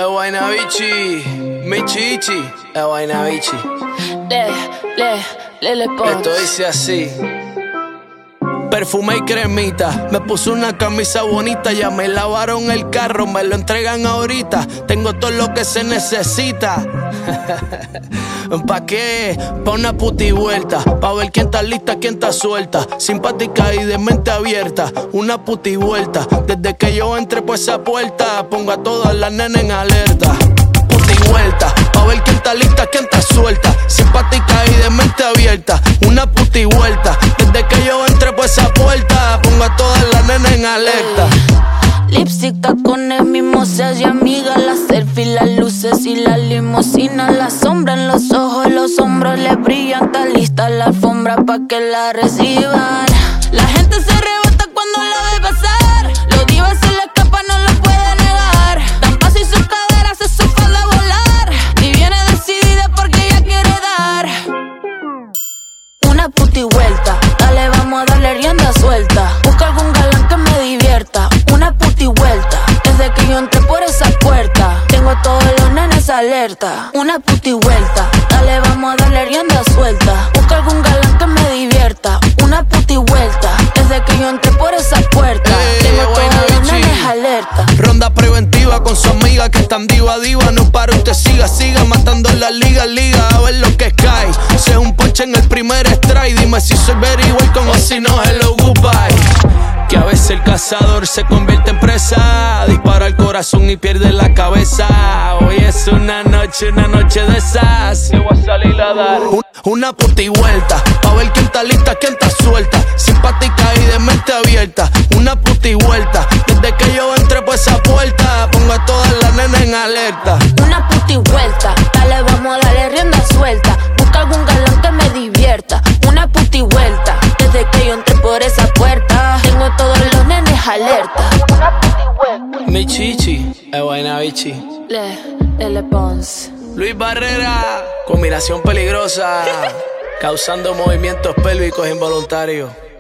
El Guaynabichi, mi chichi, el Guaynabichi. Esto dice así. Perfume y cremita, me puse una camisa bonita, ya me lavaron el carro, me lo entregan ahorita. Tengo todo lo que se necesita. ¿Pa' qué? Pa' una puti vuelta, pa' ver quién está lista, quién está suelta. Simpática y de mente abierta, una puti vuelta. Desde que yo entré por esa puerta, pongo a todas las nenas en alerta. Puti vuelta, pa' ver quién está lista, quién está suelta. Simpática y de mente abierta, una puti vuelta. Desde que yo entré por esa puerta, pongo a todas las nenas en alerta. Lipstick, tacones, mimosas y amigas. Las selfies, las luces y la limusina. La sombra en los ojos, los hombros le brillan. Está lista la alfombra pa' que la reciban. La gente se rebota cuando la ve pasar. Los divas se le escapan, no lo puede negar. Dan paso y sus caderas se sufren de volar. Y viene decidida porque ella quiere dar una puti vuelta. Dale, vamos a darle rienda suelta. Busca algún galán que me divierta. Una puti vuelta. Desde que yo entré por esa puerta, tengo a todos los nenes alerta. Una puti vuelta. Dale, vamos a darle rienda suelta. Busca algún galán que me divierta. Una puti vuelta. Desde que yo entré por esa puerta, tengo a todos los nenes alerta. Ronda preventiva con su amiga que están diva. No para usted siga matando la liga. A ver lo que cae. Si es un ponche en el primer strike, dime si soy very welcome o si no, hello, goodbye. Que a veces el cazador se convierte en presa, dispara el corazón y pierde la cabeza. Hoy es una noche de esas que voy a salir a dar una puti vuelta, pa' ver quién está lista, quién está suelta. Simpática y de mente abierta, una puti vuelta. Desde que yo entré por esa puerta, pongo a todas las nenas en alerta. Una puti vuelta, dale, vamos a darle rienda suelta. Busca algún galán que me divierta. Una puti vuelta, desde que yo entré por esa puerta, tengo a todos los nenes alerta. Una puti vuelta. Mi chichi, el Guaynabichi. Le Pons. Luis Barrera, combinación peligrosa, causando movimientos pélvicos involuntarios.